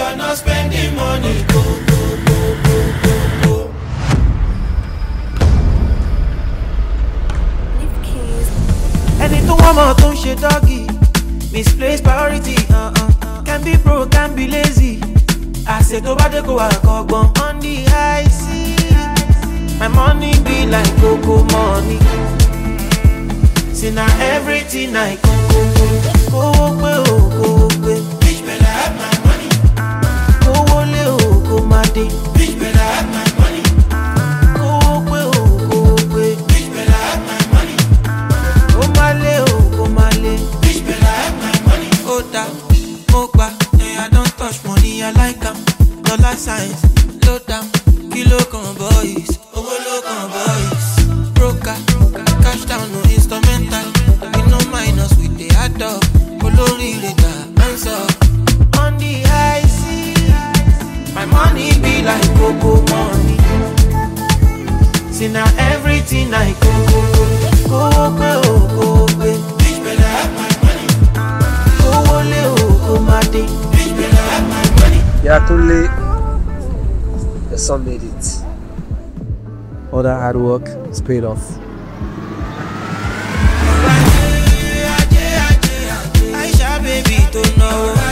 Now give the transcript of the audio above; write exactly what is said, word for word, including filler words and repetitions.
you're not spending money, go, go, go, go, go, go. Ẹni tó wọ́n mọ̀ tó ń ṣe doggy, misplaced priority, uh-uh. Can be broke, can be lazy. Àṣẹ tó bá dé kó wà kọ́gbọ́n. On the high sea, my money be like cocoa money. See now everything I go, go, go. Go pé o, go pé. Bitch better have my money. Go wọlé o, go má dé. Bitch better have my money. Go pé o, go pé. Bitch better have my money. Go má lé o, go má lé. Bitch better have my money. Ó dá, ó gbà, yeah, I don't touch money, I like am. Dollar signs, low down, kilo kan boys, owó ló kan boys. Broker, cash down, no instrumental. We no minus, we dey add up. Olórí rẹ̀ gbà, answer. On the high sea, my money be like cocoa money. See now everything I go, go, go. Go pé o, go pé. Bitch better have my money. Go wọlé o, go má dé. Bitch better have my money. Yeah, Tunle, your son made it. All that hard work is paid off. Aisha baby don't know.